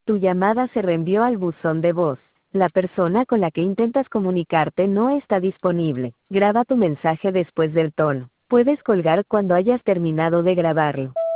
Tu llamada se reenvió al buzón de voz. La persona con la que intentas comunicarte no está disponible. Graba tu mensaje después del tono. Puedes colgar cuando hayas terminado de grabarlo.